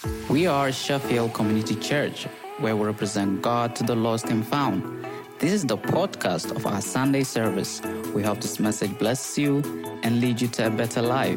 We are Sheffield Community Church, where we represent God to the lost and found. This is the podcast of our Sunday service. We hope this message blesses you and leads you to a better life.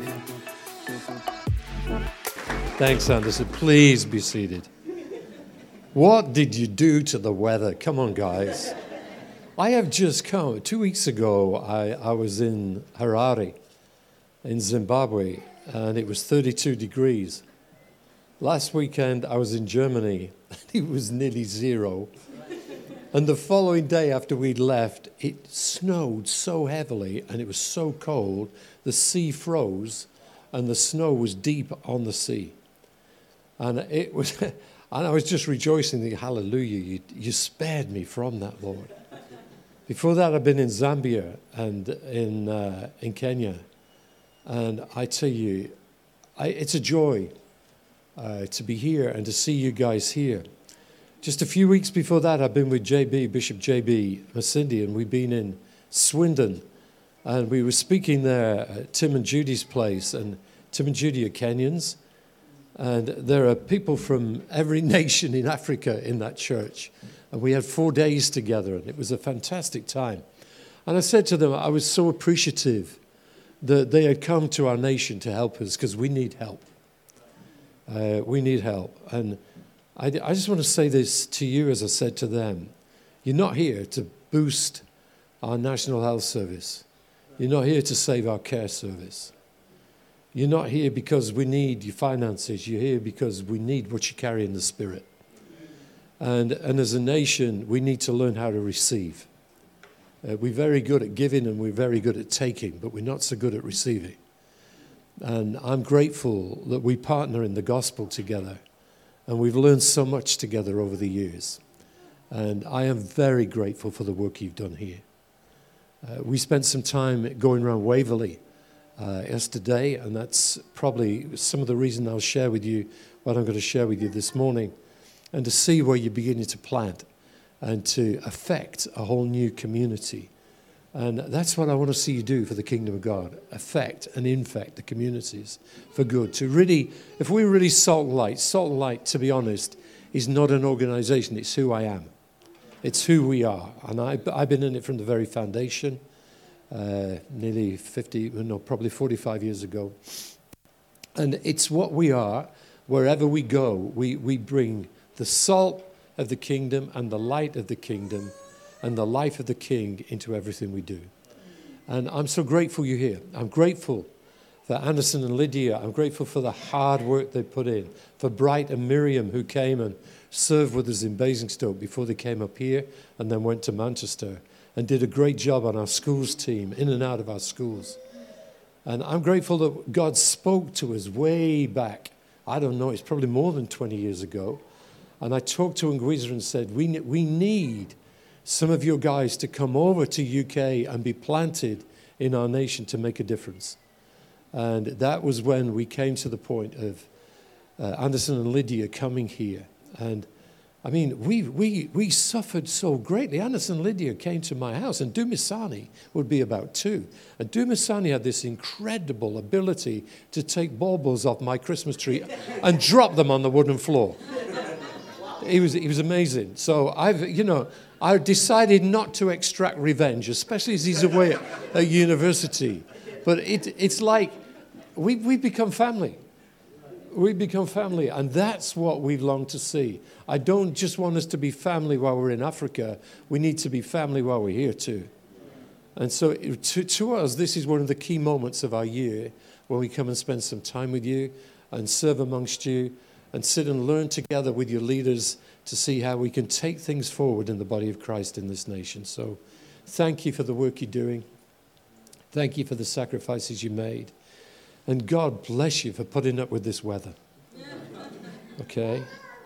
Thanks, Anderson. Please be seated. What did you do to the weather? Come on, guys. I have just come. 2 weeks ago, I was in Harare, in Zimbabwe, and it was 32 degrees. Last weekend, I was in Germany, and it was nearly zero. And the following day after we'd left, it snowed so heavily, and it was so cold, the sea froze, and the snow was deep on the sea. And it was, and I was just rejoicing, thinking, hallelujah, you spared me from that, Lord. Before that, I've been in Zambia and in Kenya. And I tell you, it's a joy to be here and to see you guys here. Just a few weeks before that, I've been with Bishop J.B. Masindi, and we've been in Swindon. And we were speaking there at Tim and Judy's place. And Tim and Judy are Kenyans. And there are people from every nation in Africa in that church. And we had 4 days together, and it was a fantastic time. And I said to them, I was so appreciative that they had come to our nation to help us, because we need help. We need help. And I just want to say this to you, as I said to them. You're not here to boost our National Health Service. You're not here to save our care service. You're not here because we need your finances. You're here because we need what you carry in the Spirit. And as a nation, we need to learn how to receive. We're very good at giving and we're very good at taking, but we're not so good at receiving. And I'm grateful that we partner in the gospel together. And we've learned so much together over the years. And I am very grateful for the work you've done here. We spent some time going around Waverley yesterday, and that's probably some of the reason I'll share with you what I'm going to share with you this morning, and to see where you're beginning to plant and to affect a whole new community. And that's what I want to see you do for the kingdom of God, affect and infect the communities for good. To really, if we're really Salt and Light, to be honest, is not an organization, it's who I am. It's who we are. And I've been in it from the very foundation, nearly probably 45 years ago. And it's what we are. Wherever we go, we bring the salt of the kingdom and the light of the kingdom and the life of the King into everything we do. And I'm so grateful you're here. I'm grateful for Anderson and Lydia. I'm grateful for the hard work they put in. For Bright and Miriam, who came and served with us in Basingstoke before they came up here and then went to Manchester and did a great job on our schools team, in and out of our schools. And I'm grateful that God spoke to us way back. I don't know, it's probably more than 20 years ago. And I talked to Ngwiza and said, we need some of your guys to come over to UK and be planted in our nation to make a difference. And that was when we came to the point of Anderson and Lydia coming here. And I mean, we suffered so greatly. Anderson and Lydia came to my house, and Dumisani would be about 2. And Dumisani had this incredible ability to take baubles off my Christmas tree and drop them on the wooden floor. He was amazing. So I decided not to extract revenge, especially as he's away at university. But it's like we've become family. We've become family, and that's what we long to see. I don't just want us to be family while we're in Africa. We need to be family while we're here too. And so to us, this is one of the key moments of our year when we come and spend some time with you and serve amongst you and sit and learn together with your leaders to see how we can take things forward in the body of Christ in this nation. So thank you for the work you're doing. Thank you for the sacrifices you made. And God bless you for putting up with this weather. Okay?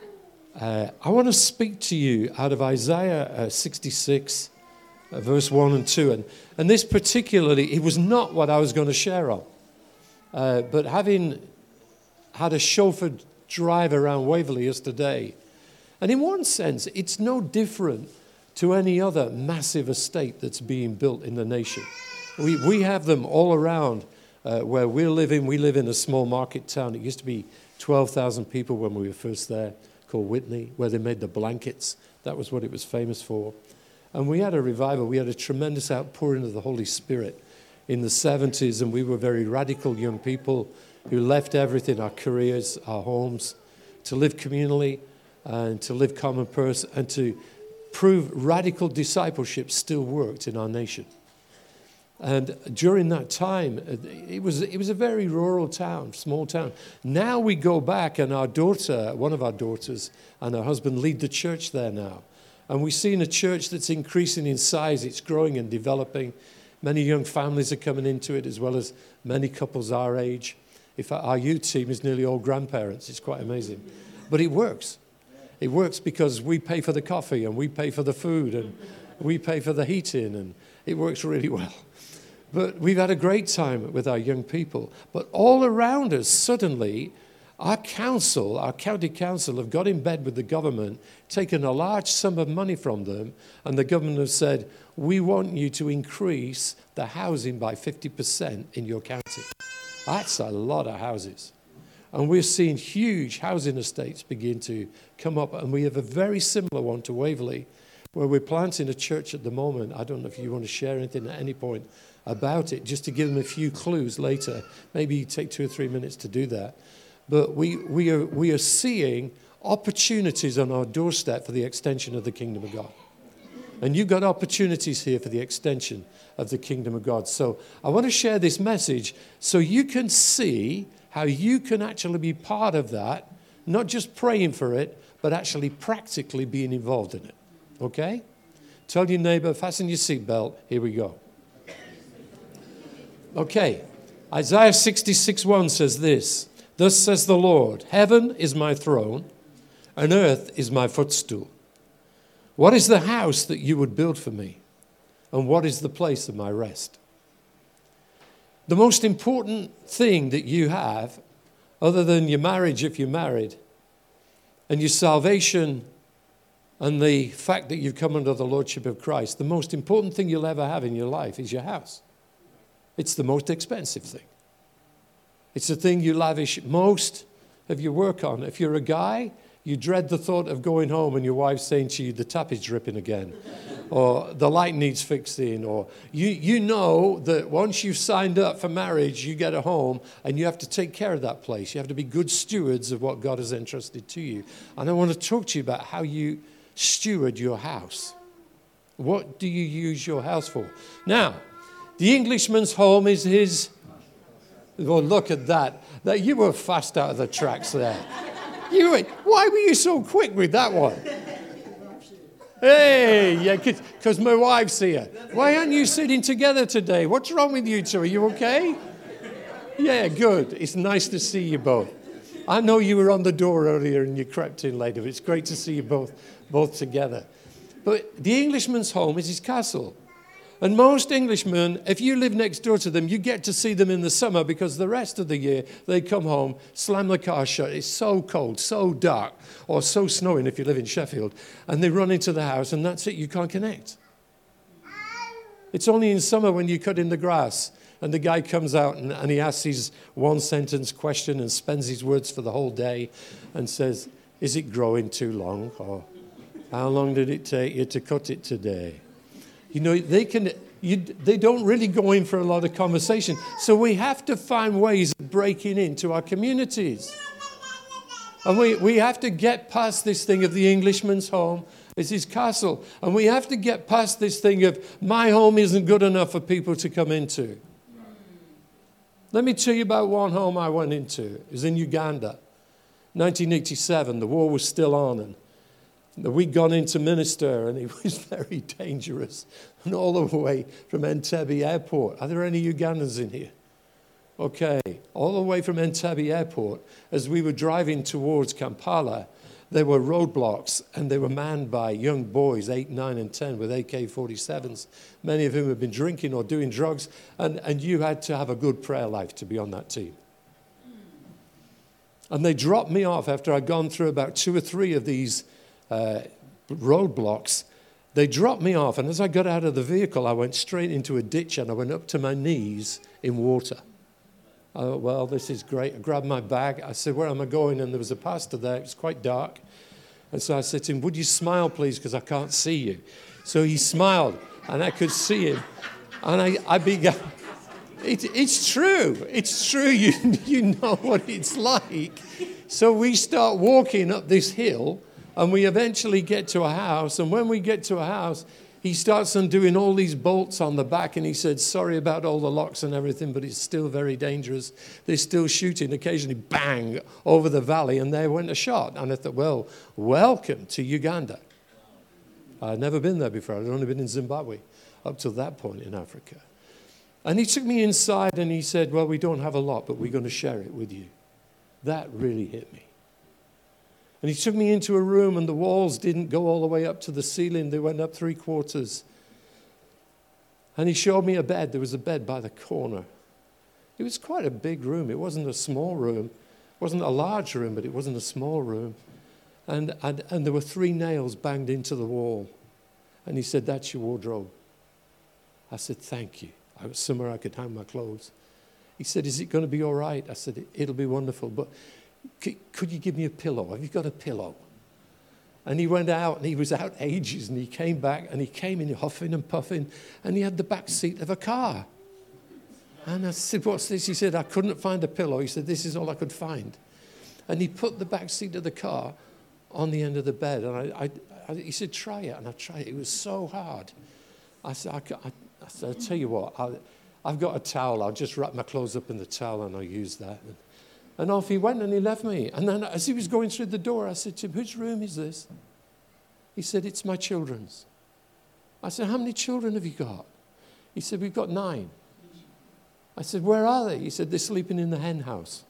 I want to speak to you out of Isaiah 66, verse 1 and 2. And this particularly, it was not what I was going to share on. But having had a chauffeur drive around Waverley yesterday, and in one sense, it's no different to any other massive estate that's being built in the nation. We have them all around where we're living. We live in a small market town. It used to be 12,000 people when we were first there, called Whitney, where they made the blankets. That was what it was famous for. And we had a revival. We had a tremendous outpouring of the Holy Spirit in the 70s, and we were very radical young people who left everything, our careers, our homes, to live communally and to live common purpose and to prove radical discipleship still worked in our nation. And during that time, it was a very rural town, small town. Now we go back, and our daughter, one of our daughters, and her husband lead the church there now. And we've seen a church that's increasing in size. It's growing and developing. Many young families are coming into it, as well as many couples our age. In fact, our youth team is nearly all grandparents. It's quite amazing. But it works. It works because we pay for the coffee, and we pay for the food, and we pay for the heating, and it works really well. But we've had a great time with our young people. But all around us, suddenly, our council, our county council, have got in bed with the government, taken a large sum of money from them, and the government has said, we want you to increase the housing by 50% in your county. That's a lot of houses. And we're seeing huge housing estates begin to come up, and we have a very similar one to Waverley, where we're planting a church at the moment. I don't know if you want to share anything at any point about it, just to give them a few clues later. Maybe you take 2 or 3 minutes to do that. But we are seeing opportunities on our doorstep for the extension of the kingdom of God. And you've got opportunities here for the extension of the kingdom of God. So I want to share this message so you can see how you can actually be part of that, not just praying for it, but actually practically being involved in it. Okay? Tell your neighbor, fasten your seatbelt. Here we go. Okay, Isaiah 66:1 says this, thus says the Lord, heaven is my throne, and earth is my footstool. What is the house that you would build for me? And what is the place of my rest? The most important thing that you have, other than your marriage if you're married, and your salvation and the fact that you've come under the lordship of Christ, the most important thing you'll ever have in your life is your house. It's the most expensive thing. It's the thing you lavish most of your work on. If you're a guy, you dread the thought of going home and your wife saying to you, the tap is dripping again, or the light needs fixing, or you know that once you've signed up for marriage, you get a home and you have to take care of that place. You have to be good stewards of what God has entrusted to you. And I want to talk to you about how you steward your house. What do you use your house for? Now, the Englishman's home is his... Oh, look at that. You were fast out of the tracks there. Why were you so quick with that one? Hey, yeah, because my wife's here. Why aren't you sitting together today? What's wrong with you two? Are you okay? Yeah, good. It's nice to see you both. I know you were on the door earlier and you crept in later. It's great to see you both together. But the Englishman's home is his castle. And most Englishmen, if you live next door to them, you get to see them in the summer because the rest of the year they come home, slam the car shut. It's so cold, so dark, or so snowing if you live in Sheffield. And they run into the house and that's it. You can't connect. It's only in summer when you cut in the grass and the guy comes out and he asks his one-sentence question and spends his words for the whole day and says, is it growing too long? Or how long did it take you to cut it today? You know, they don't really go in for a lot of conversation. So we have to find ways of breaking into our communities. And we have to get past this thing of the Englishman's home is his castle. And we have to get past this thing of my home isn't good enough for people to come into. Let me tell you about one home I went into. It was in Uganda. 1987, the war was still on, and we'd gone in to minister, and it was very dangerous. And all the way from Entebbe Airport. Are there any Ugandans in here? Okay. All the way from Entebbe Airport, as we were driving towards Kampala, there were roadblocks, and they were manned by young boys, 8, 9, and 10, with AK-47s, many of whom had been drinking or doing drugs, and you had to have a good prayer life to be on that team. And they dropped me off after I'd gone through about 2 or 3 of these roadblocks. They dropped me off, and as I got out of the vehicle, I went straight into a ditch, and I went up to my knees in water. Well, this is great. I grabbed my bag. I said, where am I going? And there was a pastor there. It was quite dark. And so I said to him, would you smile, please, because I can't see you. So he smiled, and I could see him. And I began. It's true. It's true. You know what it's like. So we start walking up this hill, and we eventually get to a house. And when we get to a house, he starts undoing all these bolts on the back, and he said, sorry about all the locks and everything, but it's still very dangerous. They're still shooting, occasionally bang, over the valley, and there went a shot. And I thought, well, welcome to Uganda. I'd never been there before. I'd only been in Zimbabwe up to that point in Africa. And he took me inside, and he said, well, we don't have a lot, but we're going to share it with you. That really hit me. And he took me into a room, and the walls didn't go all the way up to the ceiling. They went up 3/4. And he showed me a bed. There was a bed by the corner. It was quite a big room. It wasn't a small room. It wasn't a large room, but it wasn't a small room. And there were 3 nails banged into the wall. And he said, that's your wardrobe. I said, thank you. I was somewhere I could hang my clothes. He said, is it going to be all right? I said, it'll be wonderful, but could you give me a pillow? Have you got a pillow? And he went out, and he was out ages, and he came back, and he came in huffing and puffing, and he had the back seat of a car. And I said, what's this? He said, I couldn't find a pillow. He said, this is all I could find. And he put the back seat of the car on the end of the bed, and he said, try it. And I tried it. It was so hard. I said, I'll tell you what, I've got a towel. I'll just wrap my clothes up in the towel, and I'll use that. And off he went, and he left me. And then as he was going through the door, I said to him, whose room is this? He said, it's my children's. I said, how many children have you got? He said, we've got 9. I said, where are they? He said, they're sleeping in the hen house.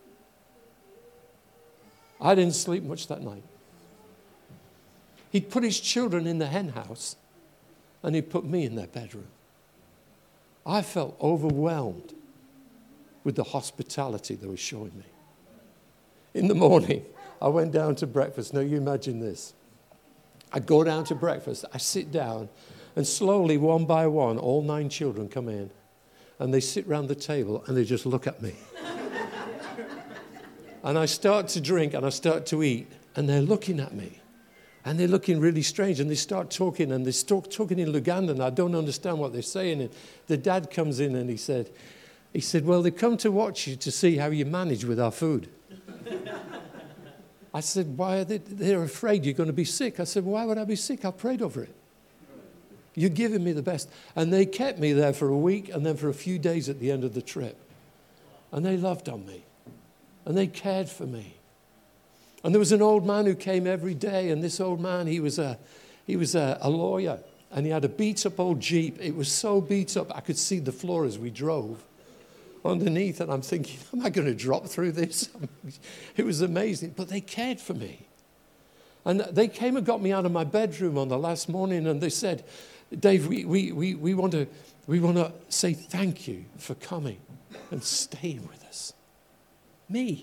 I didn't sleep much that night. He'd put his children in the hen house, and he'd put me in their bedroom. I felt overwhelmed with the hospitality they were showing me. In the morning, I went down to breakfast. Now, you imagine this. I go down to breakfast, I sit down, and slowly, one by one, all 9 children come in, and they sit round the table, and they just look at me. And I start to drink, and I start to eat, and they're looking at me. And they're looking really strange, and they start talking, and they start talking in Luganda, and I don't understand what they're saying. And the dad comes in, and he said, well, they come to watch you to see how you manage with our food. I said, why are they? They're afraid you're going to be sick. I said, why would I be sick? I prayed over it. You're giving me the best. And they kept me there for a week, and then for a few days at the end of the trip. And they loved on me, and they cared for me. And there was an old man who came every day, and this old man, he was a lawyer, and he had a beat-up old Jeep. It was so beat up, I could see the floor as we drove underneath, and I'm thinking, am I going to drop through this? It was amazing, but they cared for me. And they came and got me out of my bedroom on the last morning, and they said, Dave, we want to say thank you for coming and staying with us. Me.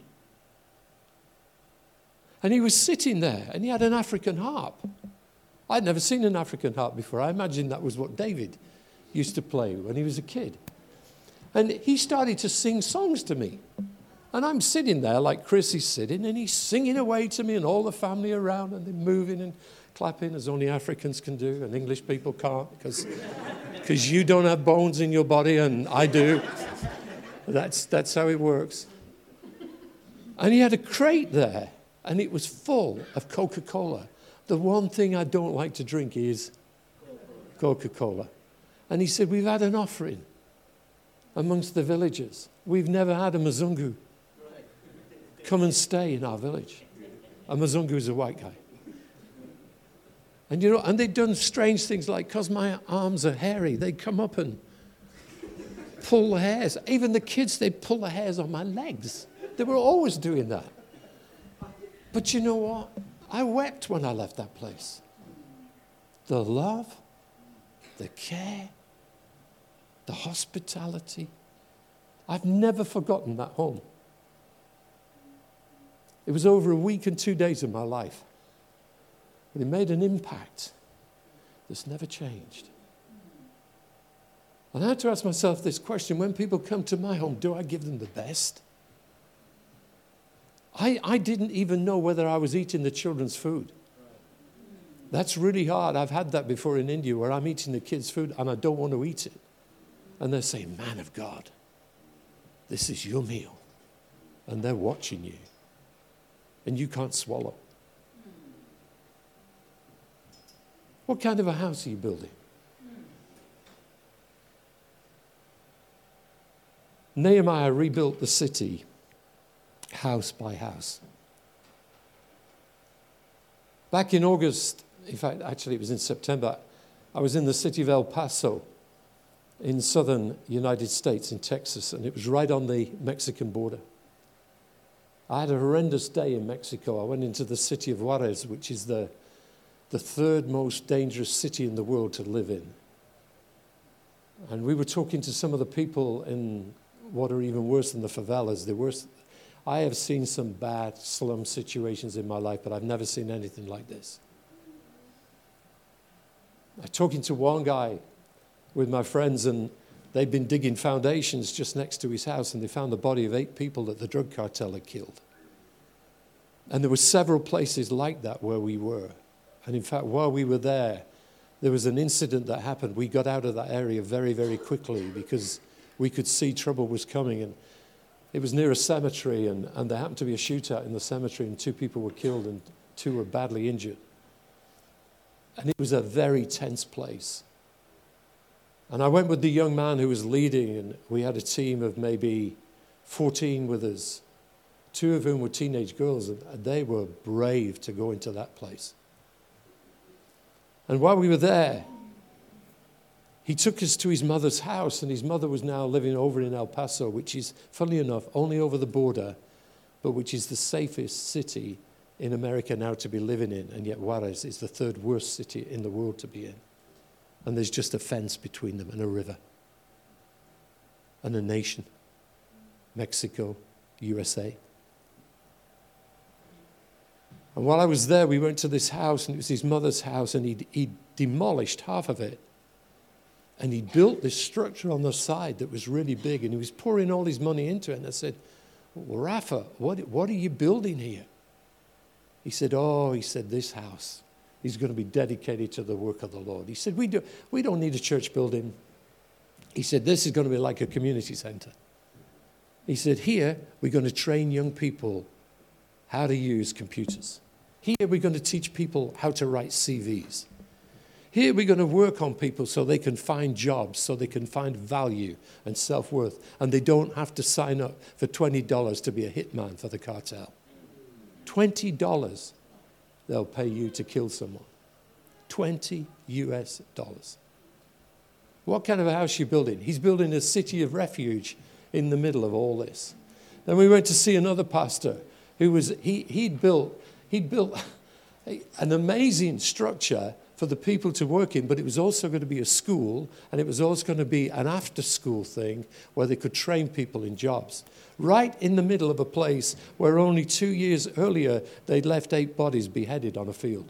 And he was sitting there, and he had an African harp. I'd never seen an African harp before. I imagined that was what David used to play when he was a kid. And he started to sing songs to me. And I'm sitting there like Chris is sitting, and he's singing away to me, and all the family around, and they're moving and clapping as only Africans can do, and English people can't, because you don't have bones in your body, and I do. That's how it works. And he had a crate there, and it was full of Coca-Cola. The one thing I don't like to drink is Coca-Cola. And he said, we've had an offering amongst the villagers. We've never had a Mzungu come and stay in our village. A Mzungu is a white guy. And and they'd done strange things like, because my arms are hairy, they'd come up and pull the hairs. Even the kids, they'd pull the hairs on my legs. They were always doing that. But you know what? I wept when I left that place. The love, the care, the hospitality. I've never forgotten that home. It was over a week and 2 days of my life. But it made an impact that's never changed. And I had to ask myself this question: when people come to my home, do I give them the best? I didn't even know whether I was eating the children's food. That's really hard. I've had that before in India, where I'm eating the kids' food and I don't want to eat it. And they're saying, "Man of God, this is your meal." And they're watching you. And you can't swallow. What kind of a house are you building? Nehemiah rebuilt the city house by house. Back in August, in fact, actually it was in September, I was in the city of El Paso in southern United States, in Texas, and it was right on the Mexican border. I had a horrendous day in Mexico. I went into the city of Juarez, which is the third most dangerous city in the world to live in. And we were talking to some of the people in what are even worse than the favelas. I have seen some bad slum situations in my life, but I've never seen anything like this. I was talking to one guy with my friends, and they'd been digging foundations just next to his house, and they found the body of 8 people that the drug cartel had killed. And there were several places like that where we were. And in fact, while we were there was an incident that happened. We got out of that area very, very quickly because we could see trouble was coming. And it was near a cemetery, and there happened to be a shootout in the cemetery, and 2 people were killed and 2 were badly injured. And it was a very tense place. And I went with the young man who was leading, and we had a team of maybe 14 with us, 2 of whom were teenage girls, and they were brave to go into that place. And while we were there, he took us to his mother's house, and his mother was now living over in El Paso, which is, funnily enough, only over the border, but which is the safest city in America now to be living in, and yet Juarez is the 3rd worst city in the world to be in. And there's just a fence between them and a river and a nation, Mexico, USA. And while I was there, we went to this house, and it was his mother's house, and he'd demolished half of it. And he built this structure on the side that was really big, and he was pouring all his money into it. And I said, "Well, Rafa, what are you building here?" He said, this house is going to be dedicated to the work of the Lord. He said, we don't need a church building. He said, this is going to be like a community center. He said, here we're going to train young people how to use computers. Here we're going to teach people how to write CVs. Here we're going to work on people so they can find jobs, so they can find value and self-worth, and they don't have to sign up for $20 to be a hitman for the cartel. $20 they'll pay you to kill someone. $20 US. What kind of a house are you building? He's building a city of refuge in the middle of all this. Then we went to see another pastor who was, he'd built an amazing structure for the people to work in, but it was also going to be a school, and it was also going to be an after-school thing where they could train people in jobs. Right in the middle of a place where only 2 years earlier they'd left 8 bodies beheaded on a field.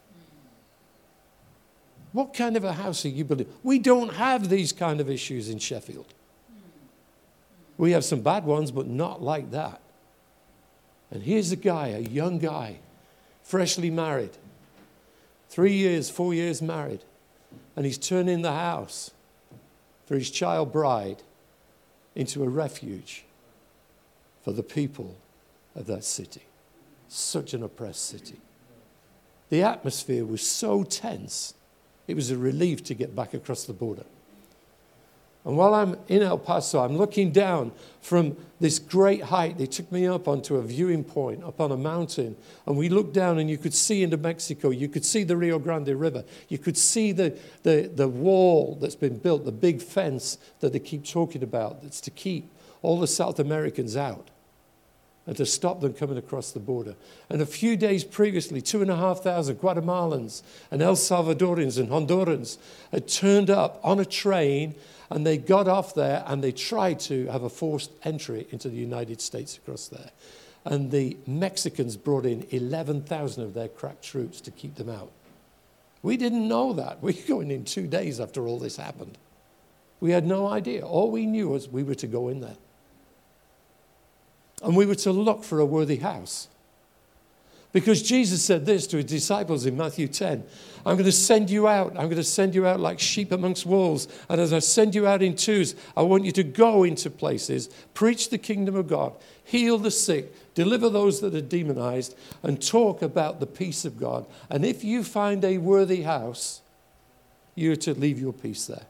What kind of a house are you building? We don't have these kind of issues in Sheffield. We have some bad ones, but not like that. And here's a guy, a young guy, freshly married, 4 years married, and he's turning the house for his child bride into a refuge for the people of that city. Such an oppressed city. The atmosphere was so tense, it was a relief to get back across the border. And while I'm in El Paso, I'm looking down from this great height. They took me up onto a viewing point, up on a mountain. And we looked down, and you could see into Mexico. You could see the Rio Grande River. You could see the wall that's been built, the big fence that they keep talking about, that's to keep all the South Americans out and to stop them coming across the border. And a few days previously, 2,500 Guatemalans and El Salvadorians and Hondurans had turned up on a train, and they got off there, and they tried to have a forced entry into the United States across there. And the Mexicans brought in 11,000 of their crack troops to keep them out. We didn't know that. We were going in 2 days after all this happened. We had no idea. All we knew was we were to go in there. And we were to look for a worthy house. Because Jesus said this to his disciples in Matthew 10. I'm going to send you out. I'm going to send you out like sheep amongst wolves. And as I send you out in twos, I want you to go into places, preach the kingdom of God, heal the sick, deliver those that are demonized, and talk about the peace of God. And if you find a worthy house, you're to leave your peace there.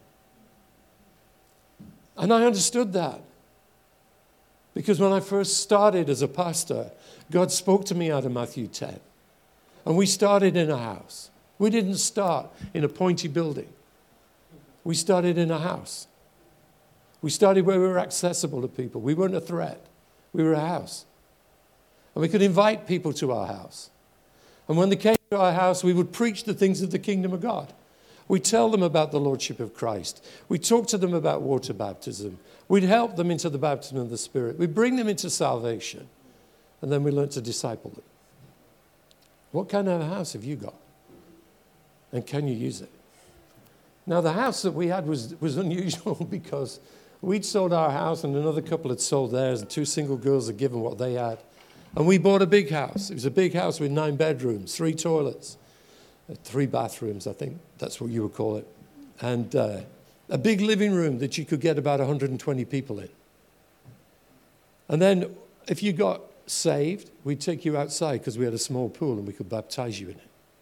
And I understood that. Because when I first started as a pastor, God spoke to me out of Matthew 10. And we started in a house. We didn't start in a pointy building. We started in a house. We started where we were accessible to people. We weren't a threat. We were a house. And we could invite people to our house. And when they came to our house, we would preach the things of the kingdom of God. We'd tell them about the Lordship of Christ. We'd talk to them about water baptism. We'd help them into the baptism of the Spirit. We'd bring them into salvation. And then we learned to disciple them. What kind of a house have you got? And can you use it? Now, the house that we had was unusual because we'd sold our house and another couple had sold theirs and 2 single girls had given what they had. And we bought a big house. It was a big house with 9 bedrooms, 3 toilets, 3 bathrooms, I think that's what you would call it. And a big living room that you could get about 120 people in. And then if you got saved, we'd take you outside because we had a small pool and we could baptize you in it.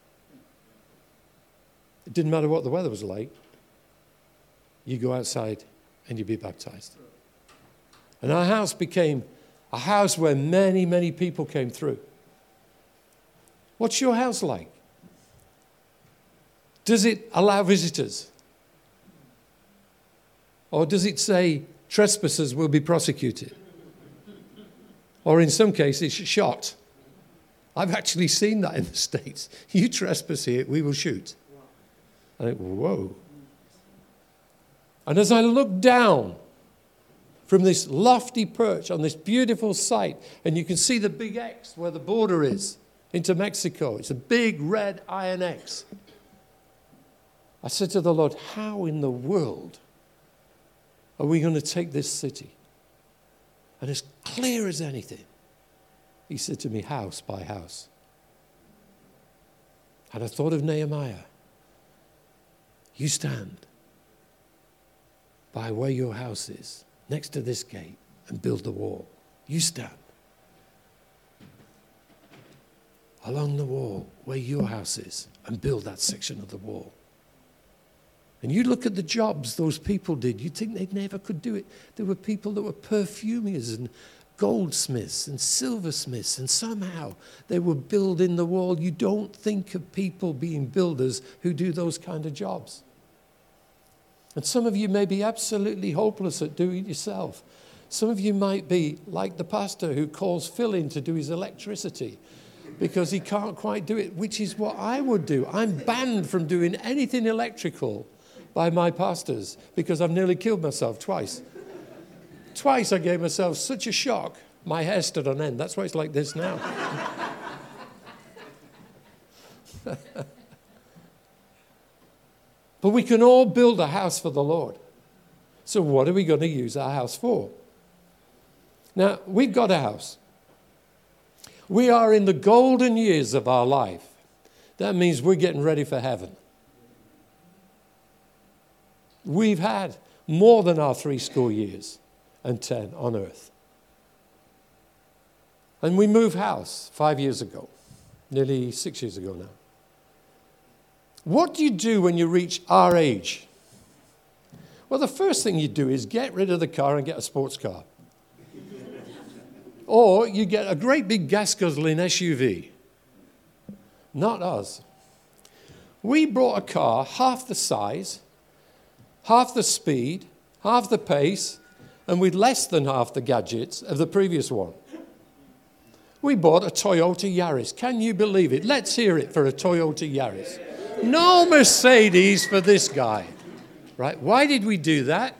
It didn't matter what the weather was like. You go outside and you'd be baptized. And our house became a house where many, many people came through. What's your house like? Does it allow visitors? Or does it say trespassers will be prosecuted? Or in some cases, shot. I've actually seen that in the States. You trespass here, we will shoot. I think, whoa. And as I look down from this lofty perch on this beautiful site, and you can see the big X where the border is into Mexico. It's a big red iron X. I said to the Lord, how in the world are we going to take this city? And as clear as anything, he said to me, house by house. And I thought of Nehemiah. You stand by where your house is, next to this gate, and build the wall. You stand along the wall where your house is and build that section of the wall. And you look at the jobs those people did, you'd think they never could do it. There were people that were perfumers and goldsmiths and silversmiths, and somehow they were building the wall. You don't think of people being builders who do those kind of jobs. And some of you may be absolutely hopeless at doing it yourself. Some of you might be like the pastor who calls Phil in to do his electricity because he can't quite do it, which is what I would do. I'm banned from doing anything electrical by my pastors because I've nearly killed myself twice. Twice I gave myself such a shock, my hair stood on end. That's why it's like this now. But we can all build a house for the Lord. So what are we going to use our house for? Now, we've got a house. We are in the golden years of our life. That means we're getting ready for heaven. We've had more than our 70 years and 10 on earth. And we moved house 5 years ago, nearly 6 years ago now. What do you do when you reach our age? Well, the first thing you do is get rid of the car and get a sports car. Or you get a great big gas-guzzling SUV. Not us. We brought a car half the size, half the speed, half the pace, and with less than half the gadgets of the previous one. We bought a Toyota Yaris. Can you believe it? Let's hear it for a Toyota Yaris. No Mercedes for this guy. Right? Why did we do that?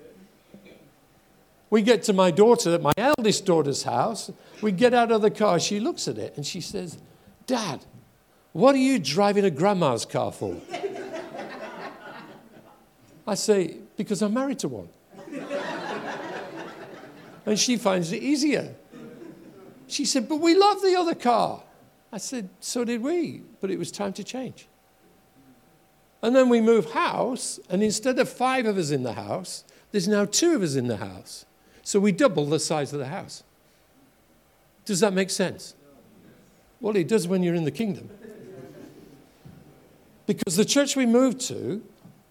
We get to my eldest daughter's house. We get out of the car. She looks at it and she says, Dad, what are you driving a grandma's car for? I say, because I'm married to one. And she finds it easier. She said, but we love the other car. I said, so did we, but it was time to change. And then we move house, and instead of 5 of us in the house, there's now 2 of us in the house. So we double the size of the house. Does that make sense? Well, it does when you're in the kingdom. Because the church we moved to,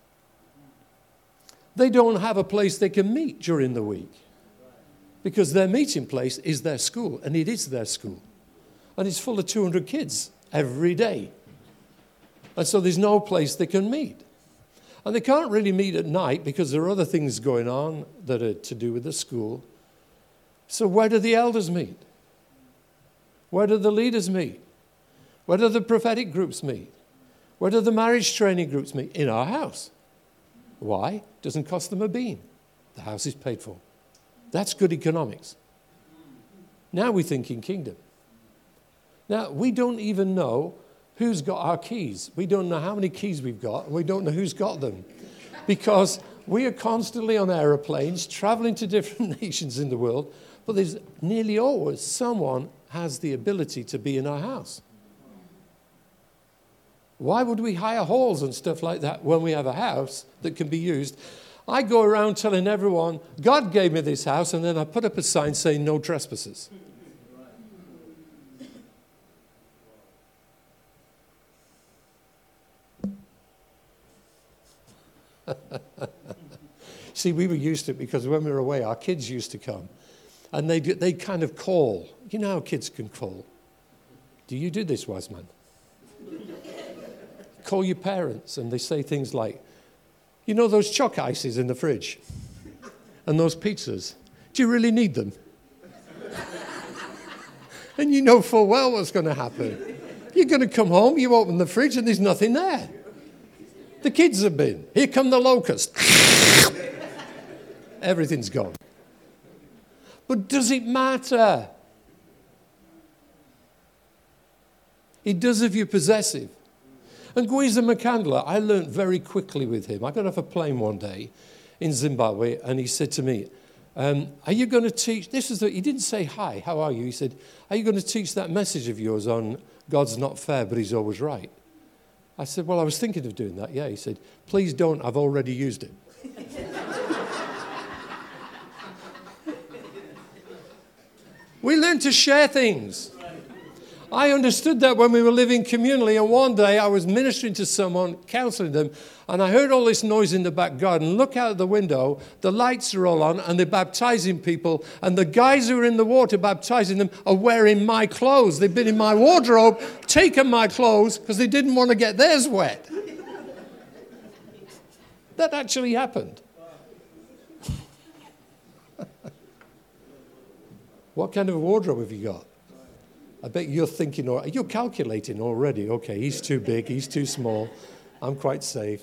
they don't have a place they can meet during the week. Because their meeting place is their school, and it is their school. And it's full of 200 kids every day. And so there's no place they can meet. And they can't really meet at night because there are other things going on that are to do with the school. So where do the elders meet? Where do the leaders meet? Where do the prophetic groups meet? Where do the marriage training groups meet? In our house. Why? It doesn't cost them a bean. The house is paid for. That's good economics. Now we're thinking kingdom. Now, we don't even know who's got our keys. We don't know how many keys we've got, and we don't know who's got them. Because we are constantly on aeroplanes, traveling to different nations in the world, but there's nearly always someone has the ability to be in our house. Why would we hire halls and stuff like that when we have a house that can be used? I go around telling everyone, God gave me this house, and then I put up a sign saying no trespassers. See, we were used to it because when we were away, our kids used to come. And they kind of call. You know how kids can call. Do you do this, wise man? Call your parents, and they say things like, you know those choc ices in the fridge? And those pizzas? Do you really need them? And you know full well what's going to happen. You're going to come home, you open the fridge, and there's nothing there. The kids have been. Here come the locusts. Everything's gone. But does it matter? It does if you're possessive. And Gwiza Makandla, I learned very quickly with him. I got off a plane one day in Zimbabwe, and he said to me, are you going to teach, he didn't say, hi, how are you? He said, are you going to teach that message of yours on God's not fair, but he's always right? I said, well, I was thinking of doing that, yeah. He said, please don't, I've already used it. We learn to share things. I understood that when we were living communally, and one day I was ministering to someone, counseling them, and I heard all this noise in the back garden. Look out the window, the lights are all on, and they're baptizing people, and the guys who are in the water baptizing them are wearing my clothes. They've been in my wardrobe, taken my clothes, because they didn't want to get theirs wet. That actually happened. What kind of a wardrobe have you got? I bet you're thinking, or you're calculating already. Okay, he's too big, he's too small. I'm quite safe.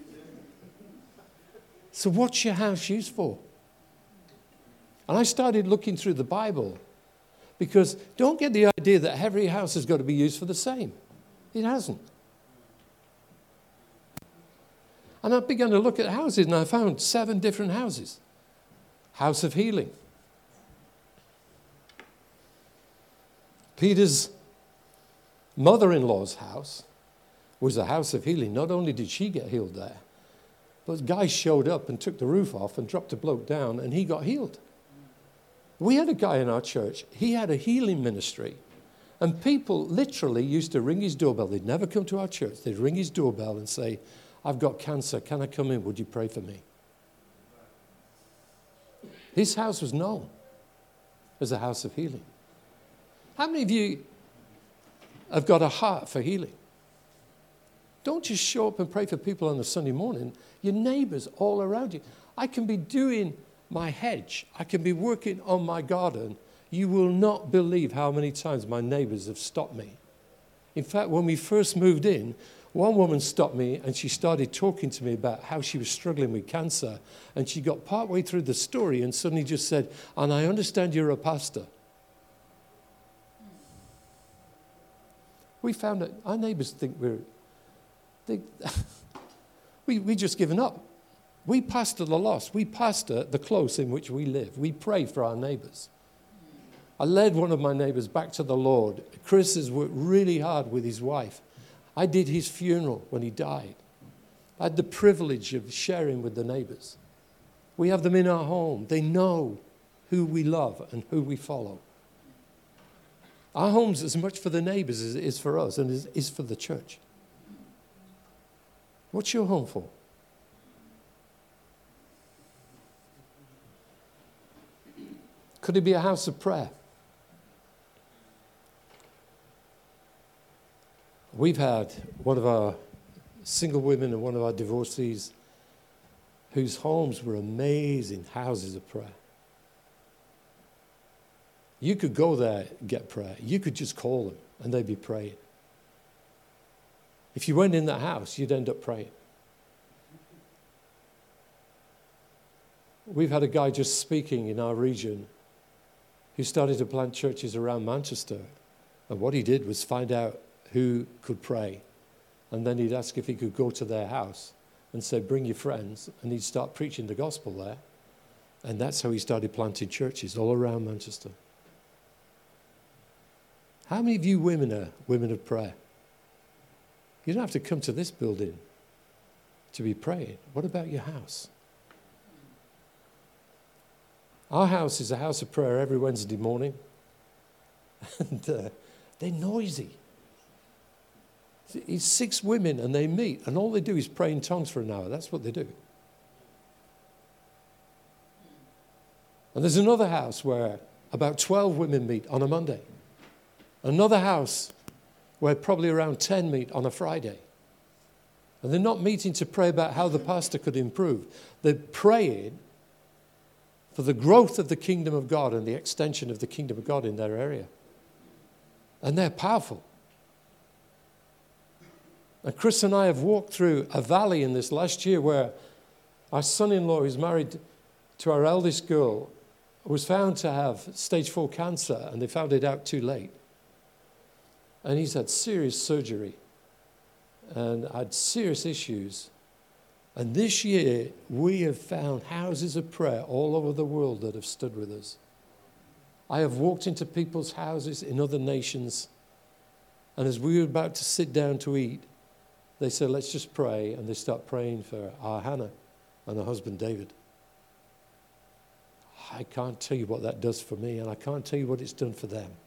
So what's your house used for? And I started looking through the Bible, because don't get the idea that every house has got to be used for the same. It hasn't. And I began to look at houses, and I found 7 different houses. House of healing. Peter's mother-in-law's house was a house of healing. Not only did she get healed there, but guys showed up and took the roof off and dropped a bloke down, and he got healed. We had a guy in our church, he had a healing ministry, and people literally used to ring his doorbell. They'd never come to our church. They'd ring his doorbell and say, I've got cancer, can I come in? Would you pray for me? His house was known as a house of healing. How many of you have got a heart for healing? Don't just show up and pray for people on a Sunday morning. Your neighbors all around you. I can be doing my hedge. I can be working on my garden. You will not believe how many times my neighbors have stopped me. In fact, when we first moved in, one woman stopped me and she started talking to me about how she was struggling with cancer. And she got partway through the story and suddenly just said, and I understand you're a pastor. We found that our neighbors think we just given up. We pastor the lost. We pastor the close in which we live. We pray for our neighbors. I led one of my neighbors back to the Lord. Chris has worked really hard with his wife. I did his funeral when he died. I had the privilege of sharing with the neighbors. We have them in our home. They know who we love and who we follow. Our home's as much for the neighbors as it is for us and is for the church. What's your home for? Could it be a house of prayer? We've had one of our single women and one of our divorcees whose homes were amazing houses of prayer. You could go there and get prayer. You could just call them and they'd be praying. If you went in that house, you'd end up praying. We've had a guy just speaking in our region who started to plant churches around Manchester. And what he did was find out who could pray. And then he'd ask if he could go to their house and say, bring your friends. And he'd start preaching the gospel there. And that's how he started planting churches all around Manchester. How many of you women are women of prayer? You don't have to come to this building to be praying. What about your house? Our house is a house of prayer every Wednesday morning. And they're noisy. It's 6 women and they meet and all they do is pray in tongues for an hour. That's what they do. And there's another house where about 12 women meet on a Monday. Another house where probably around 10 meet on a Friday. And they're not meeting to pray about how the pastor could improve. They're praying for the growth of the kingdom of God and the extension of the kingdom of God in their area. And they're powerful. And Chris and I have walked through a valley in this last year where our son-in-law, who's married to our eldest girl, was found to have stage 4 cancer, and they found it out too late. And he's had serious surgery and had serious issues. And this year, we have found houses of prayer all over the world that have stood with us. I have walked into people's houses in other nations, and as we were about to sit down to eat, they said, let's just pray, and they start praying for our Hannah and her husband David. I can't tell you what that does for me, and I can't tell you what it's done for them.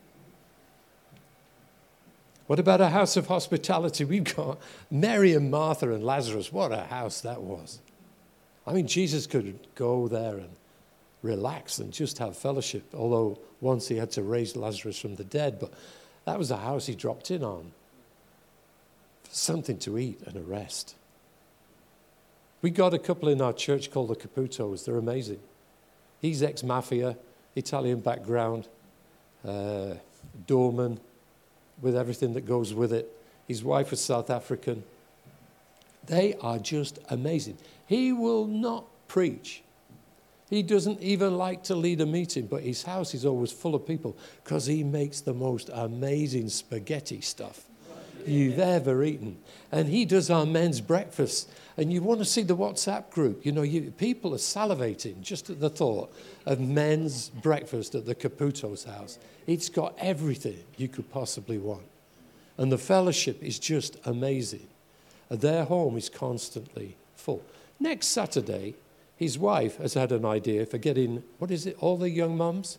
What about a house of hospitality? We've got Mary and Martha and Lazarus. What a house that was. I mean, Jesus could go there and relax and just have fellowship, although once he had to raise Lazarus from the dead, but that was a house he dropped in on. Something to eat and a rest. We got a couple in our church called the Caputos. They're amazing. He's ex-mafia, Italian background, doorman, with everything that goes with it. His wife was South African. They are just amazing. He will not preach. He doesn't even like to lead a meeting, but his house is always full of people because he makes the most amazing spaghetti stuff you've ever eaten. And he does our men's breakfast. And you want to see the WhatsApp group. You know, people are salivating just at the thought of men's breakfast at the Caputo's house. It's got everything you could possibly want. And the fellowship is just amazing. And their home is constantly full. Next Saturday, his wife has had an idea for getting, all the young mums?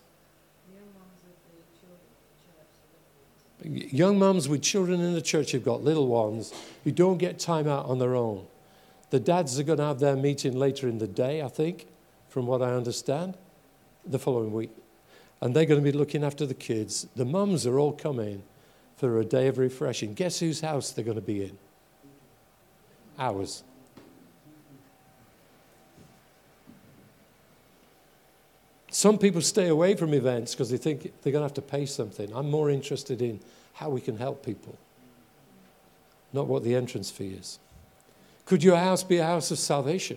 Young mums with children in the church who've got little ones who don't get time out on their own. The dads are going to have their meeting later in the day, I think, from what I understand, the following week. And they're going to be looking after the kids. The mums are all coming for a day of refreshing. Guess whose house they're going to be in? Ours. Some people stay away from events because they think they're going to have to pay something. I'm more interested in how we can help people, not what the entrance fee is. Could your house be a house of salvation?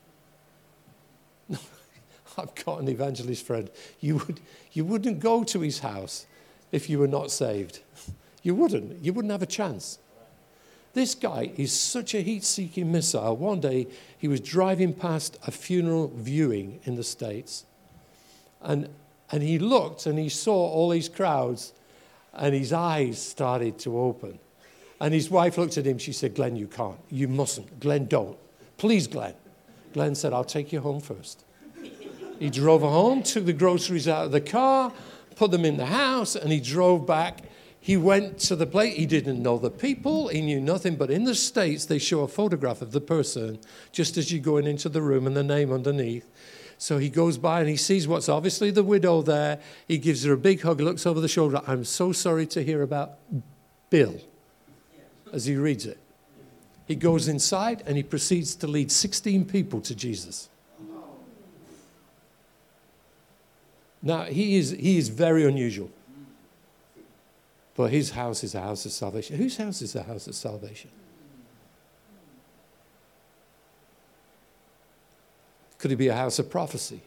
I've got an evangelist friend. You wouldn't go to his house if you were not saved. You wouldn't have a chance. This guy is such a heat-seeking missile. One day, he was driving past a funeral viewing in the States, and he looked and he saw all these crowds, and his eyes started to open. And his wife looked at him. She said, Glenn, you can't. You mustn't. Glenn, don't. Please, Glenn. Glenn said, I'll take you home first. He drove her home, took the groceries out of the car, put them in the house, and he drove back. He went to the place. He didn't know the people. He knew nothing. But in the States, they show a photograph of the person just as you're going into the room and the name underneath. So he goes by and he sees what's obviously the widow there. He gives her a big hug, looks over the shoulder. I'm so sorry to hear about Bill, as he reads it. He goes inside and he proceeds to lead 16 people to Jesus. Now, he is very unusual. But his house is a house of salvation. Whose house is a house of salvation? Could it be a house of prophecy?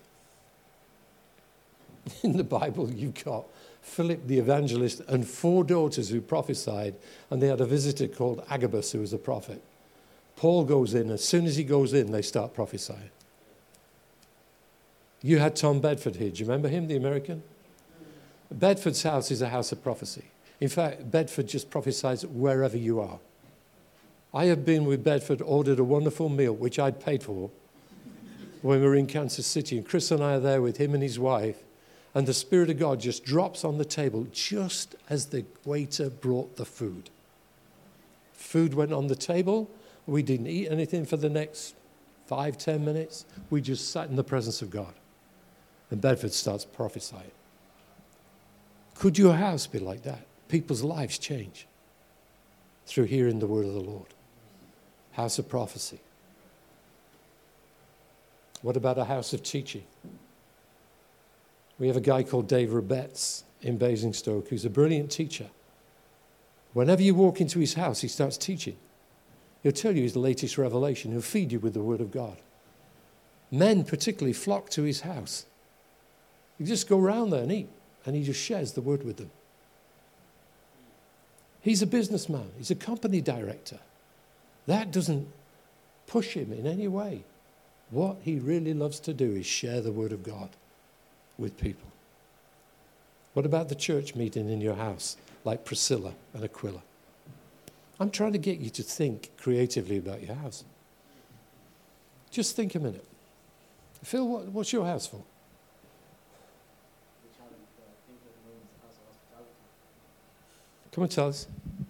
In the Bible, you've got Philip the evangelist and 4 daughters who prophesied, and they had a visitor called Agabus who was a prophet. Paul goes in. As soon as he goes in, they start prophesying. You had Tom Bedford here. Do you remember him, the American? Bedford's house is a house of prophecy. In fact, Bedford just prophesies wherever you are. I have been with Bedford, ordered a wonderful meal, which I'd paid for, when we were in Kansas City. And Chris and I are there with him and his wife, and the Spirit of God just drops on the table just as the waiter brought the food. Food went on the table. We didn't eat anything for the next 5-10 minutes. We just sat in the presence of God. And Bedford starts prophesying. Could your house be like that? People's lives change through hearing the word of the Lord. House of prophecy. What about a house of teaching? We have a guy called Dave Rebetz in Basingstoke who's a brilliant teacher. Whenever you walk into his house, he starts teaching. He'll tell you his latest revelation. He'll feed you with the word of God. Men particularly flock to his house. You just go around there and eat, and he just shares the word with them. He's a businessman. He's a company director. That doesn't push him in any way. What he really loves to do is share the word of God with people. What about the church meeting in your house, like Priscilla and Aquila? I'm trying to get you to think creatively about your house. Just think a minute. Phil, what's your house for? Come and tell us.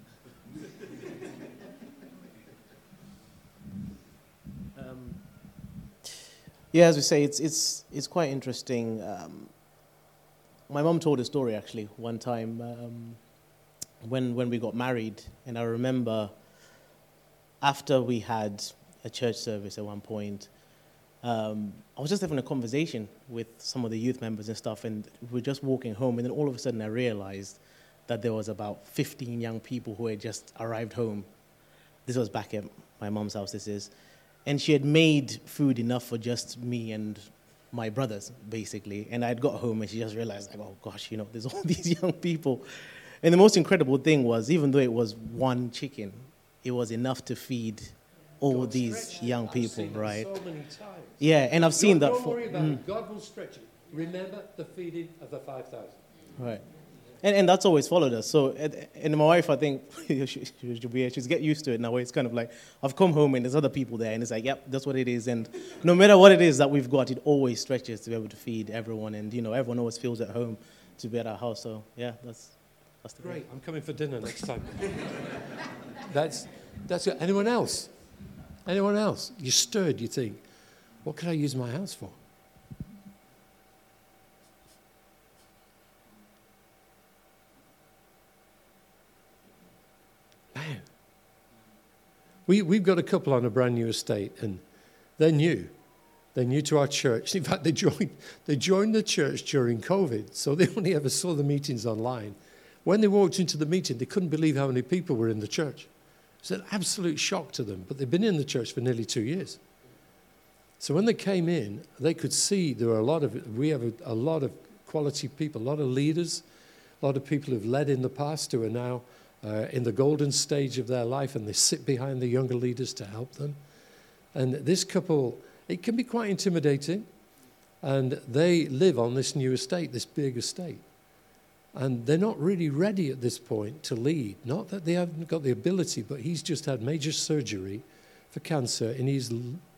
Yeah, as we say, it's quite interesting. My mum told a story actually one time when we got married, and I remember after we had a church service at one point, I was just having a conversation with some of the youth members and stuff, and we were just walking home, and then all of a sudden I realized that there was about 15 young people who had just arrived home. This was back at my mom's house, this is. And she had made food enough for just me and my brothers, basically. And I'd got home and she just realized, like, oh gosh, there's all these young people. And the most incredible thing was, even though it was one chicken, it was enough to feed all these young people, right? So many times. Yeah, and I've seen that. Don't worry about it. God will stretch it. Remember the feeding of the 5,000. Right. And that's always followed us. So, and my wife, I think, she's get used to it now. It's kind of like, I've come home and there's other people there, and it's like, yep, that's what it is. And no matter what it is that we've got, it always stretches to be able to feed everyone. And, everyone always feels at home to be at our house. So, yeah, that's the Great. I'm coming for dinner next time. That's it. Anyone else? Anyone else? You're stirred, you think, what could I use my house for? Man. We've got a couple on a brand new estate, and they're new. They're new to our church. In fact, they joined the church during COVID, so they only ever saw the meetings online. When they walked into the meeting, they couldn't believe how many people were in the church. It was an absolute shock to them, but they've been in the church for nearly 2 years. So when they came in, they could see there were we have a lot of quality people, a lot of leaders, a lot of people who've led in the past who are now in the golden stage of their life, and they sit behind the younger leaders to help them. And this couple, it can be quite intimidating, and they live on this new estate, this big estate. And they're not really ready at this point to lead. Not that they haven't got the ability, but he's just had major surgery for cancer in his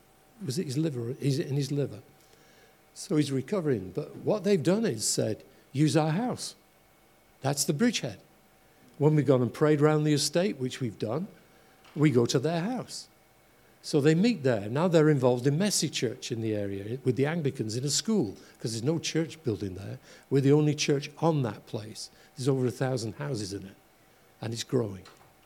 liver. So he's recovering. But what they've done is said, use our house. That's the bridgehead. When we've gone and prayed around the estate, which we've done, we go to their house. So they meet there. Now they're involved in Messy Church in the area with the Anglicans in a school, because there's no church building there. We're the only church on that place. There's over 1,000 houses in it, and it's growing.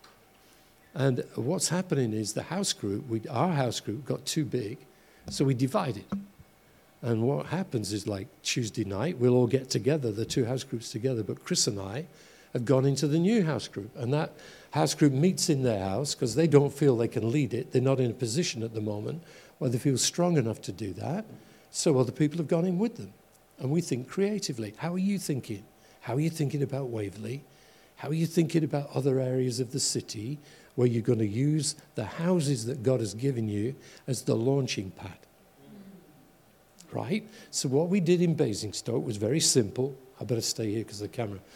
And what's happening is the house group, our house group got too big, so we divided. And what happens is, like Tuesday night, we'll all get together, the two house groups together, but Chris and I have gone into the new house group, and that house group meets in their house because they don't feel they can lead it. They're not in a position at the moment where they feel strong enough to do that. So other people have gone in with them. And we think creatively. How are you thinking? How are you thinking about Waverley? How are you thinking about other areas of the city where you're going to use the houses that God has given you as the launching pad? Right? So what we did in Basingstoke was very simple. I better stay here because of the camera.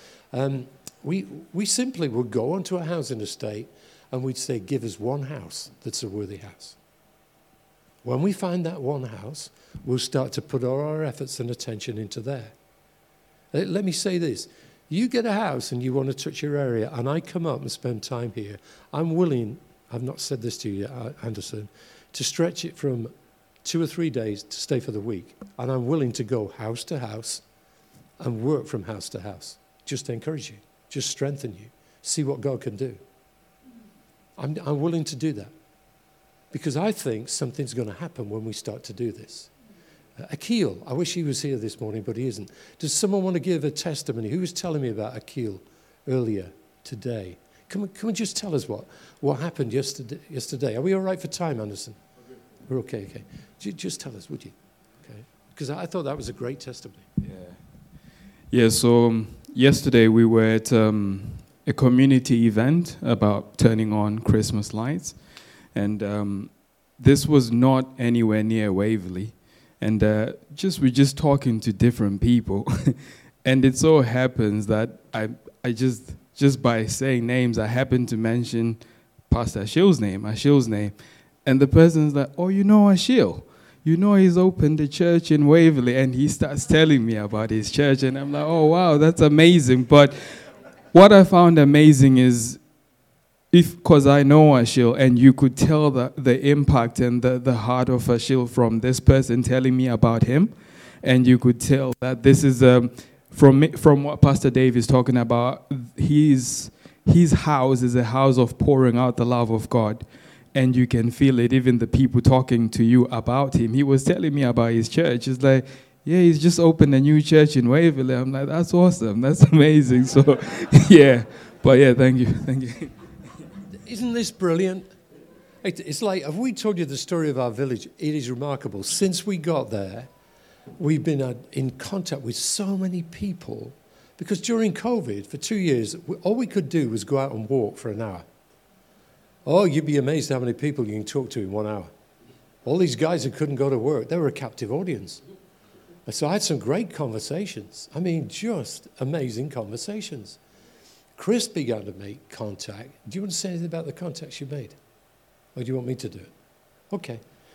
We simply would go onto a housing estate and we'd say, give us one house that's a worthy house. When we find that one house, we'll start to put all our efforts and attention into there. Let me say this. You get a house and you want to touch your area, and I come up and spend time here, I'm willing, I've not said this to you yet, Anderson, to stretch it from 2 or 3 days to stay for the week. And I'm willing to go house to house and work from house to house, just to encourage you. Just strengthen you. See what God can do. I'm willing to do that. Because I think something's going to happen when we start to do this. Akil, I wish he was here this morning, but he isn't. Does someone want to give a testimony? Who was telling me about Akil earlier today? Can we just tell us what happened yesterday? Are we all right for time, Anderson? We're okay. Just tell us, would you? Okay. Because I thought that was a great testimony. Yeah, so yesterday we were at a community event about turning on Christmas lights. And this was not anywhere near Waverley. And we're just talking to different people. And it so happens that I just by saying names, I happened to mention Pastor Ashil's name. And the person's like, oh, you know Ashil? You know he's opened a church in Waverley, and he starts telling me about his church, and I'm like, oh, wow, that's amazing. But what I found amazing is, because I know Ashil, and you could tell the impact and the heart of Ashil from this person telling me about him, and you could tell that this is, from what Pastor Dave is talking about, his house is a house of pouring out the love of God. And you can feel it, even the people talking to you about him. He was telling me about his church. It's like, yeah, he's just opened a new church in Waverley. I'm like, that's awesome. That's amazing. So, yeah. But, yeah, thank you. Isn't this brilliant? It's like, have we told you the story of our village? It is remarkable. Since we got there, we've been in contact with so many people. Because during COVID, for 2 years, all we could do was go out and walk for an hour. Oh, you'd be amazed how many people you can talk to in 1 hour. All these guys who couldn't go to work, they were a captive audience. And so I had some great conversations. I mean, just amazing conversations. Chris began to make contact. Do you want to say anything about the contacts you made? Or do you want me to do it? Okay.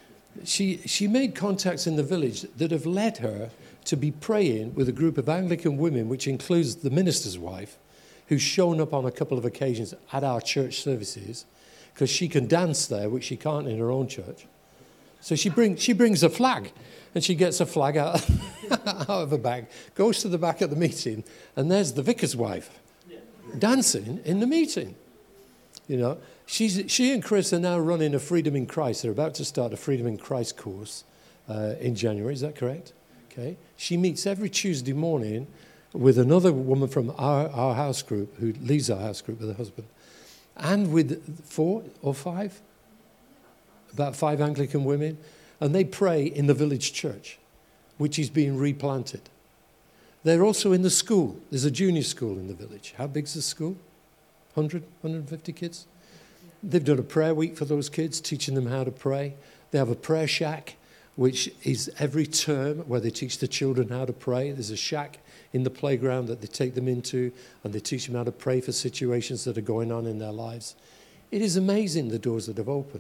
She made contacts in the village that have led her to be praying with a group of Anglican women, which includes the minister's wife, who's shown up on a couple of occasions at our church services, because she can dance there, which she can't in her own church. So she brings a flag, and she gets a flag out of her bag, goes to the back of the meeting, and there's the vicar's wife dancing in the meeting. You know, she and Chris are now running a Freedom in Christ. They're about to start a Freedom in Christ course in January. Is that correct? Okay. She meets every Tuesday morning with another woman from our house group who leads our house group with her husband, and with 4 or 5, about 5 Anglican women, and they pray in the village church, which is being replanted. They're also in the school. There's a junior school in the village. How big's the school? 150 kids. They've done a prayer week for those kids, teaching them how to pray. They have a prayer shack, which is every term where they teach the children how to pray. There's a shack in the playground that they take them into, and they teach them how to pray for situations that are going on in their lives. It is amazing, the doors that have opened.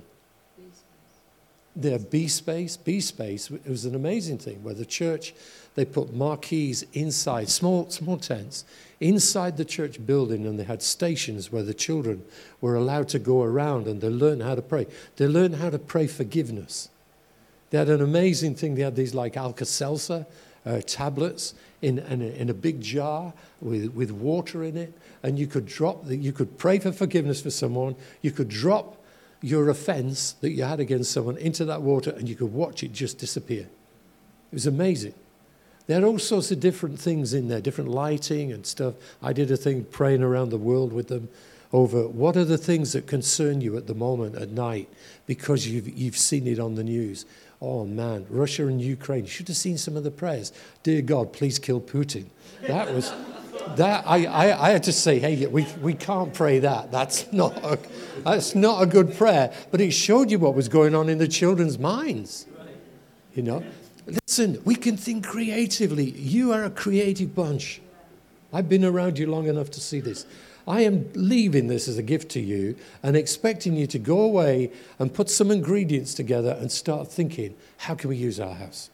Their B-Space. B-Space, it was an amazing thing where the church, they put marquees inside, small tents, inside the church building, and they had stations where the children were allowed to go around and they learned how to pray. They learned how to pray forgiveness. They had an amazing thing. They had these like Alka-Seltzer tablets in a big jar with water in it, and you could pray for forgiveness for someone. You could drop your offense that you had against someone into that water, and you could watch it just disappear. It was amazing. They had all sorts of different things in there, different lighting and stuff. I did a thing praying around the world with them over what are the things that concern you at the moment at night because you've seen it on the news. Oh man, Russia and Ukraine. You should have seen some of the prayers. Dear God, please kill Putin. That was that. I had to say, hey, we can't pray that. That's not a good prayer. But it showed you what was going on in the children's minds. You know, listen, we can think creatively. You are a creative bunch. I've been around you long enough to see this. I am leaving this as a gift to you and expecting you to go away and put some ingredients together and start thinking, how can we use our house?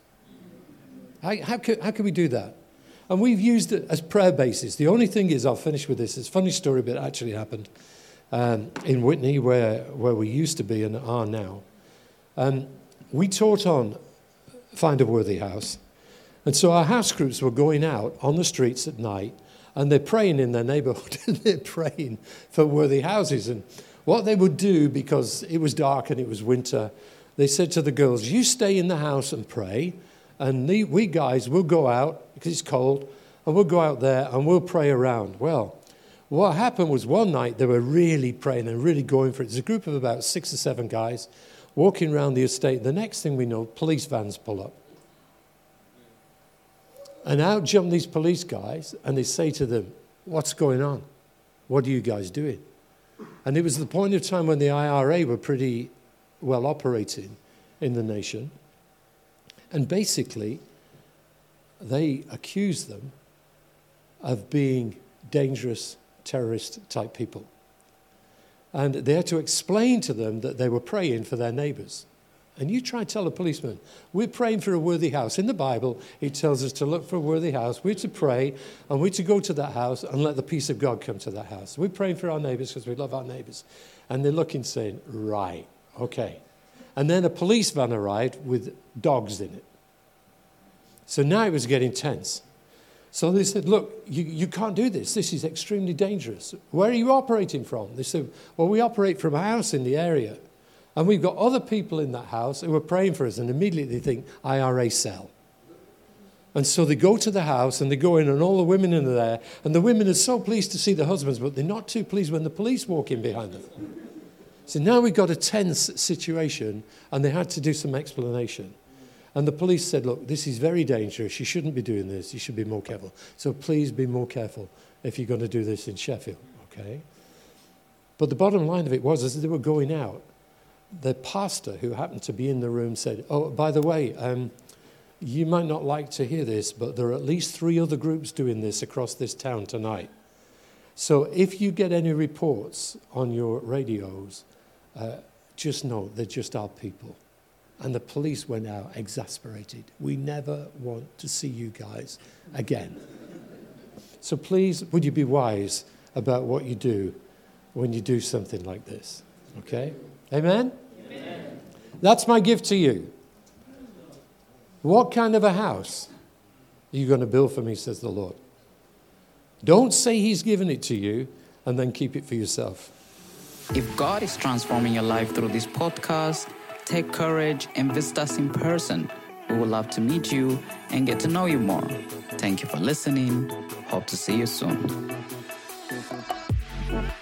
How can we do that? And we've used it as prayer bases. The only thing is, I'll finish with this. It's a funny story, but it actually happened in Whitney where we used to be and are now. We taught on Find a Worthy House. And so our house groups were going out on the streets at night, and they're praying in their neighborhood, and they're praying for worthy houses. And what they would do, because it was dark and it was winter, they said to the girls, you stay in the house and pray, and we guys will go out, because it's cold, and we'll go out there and we'll pray around. Well, what happened was one night they were really praying and really going for it. There's a group of about 6 or 7 guys walking around the estate. The next thing we know, police vans pull up. And out jump these police guys, and they say to them, what's going on? What are you guys doing? And it was the point of time when the IRA were pretty well operating in the nation. And basically, they accused them of being dangerous terrorist-type people. And they had to explain to them that they were praying for their neighbors. And you try to tell a policeman, we're praying for a worthy house. In the Bible, it tells us to look for a worthy house. We're to pray, and we're to go to that house and let the peace of God come to that house. We're praying for our neighbors because we love our neighbors. And they're looking, saying, right, okay. And then a police van arrived with dogs in it. So now it was getting tense. So they said, look, you can't do this. This is extremely dangerous. Where are you operating from? They said, well, we operate from a house in the area. And we've got other people in that house who are praying for us, and immediately they think, IRA sell. And so they go to the house, and they go in, and all the women are there, and the women are so pleased to see the husbands, but they're not too pleased when the police walk in behind them. So now we've got a tense situation, and they had to do some explanation. And the police said, look, this is very dangerous. You shouldn't be doing this. You should be more careful. So please be more careful if you're going to do this in Sheffield, okay? But the bottom line of it was, as they were going out, the pastor who happened to be in the room said, oh, by the way, you might not like to hear this, but there are at least 3 other groups doing this across this town tonight. So if you get any reports on your radios, just know they're just our people. And the police went out exasperated. We never want to see you guys again. So please, would you be wise about what you do when you do something like this? Okay? Amen? Amen. That's my gift to you. What kind of a house are you going to build for me, says the Lord? Don't say he's given it to you and then keep it for yourself. If God is transforming your life through this podcast, take courage and visit us in person. We would love to meet you and get to know you more. Thank you for listening. Hope to see you soon.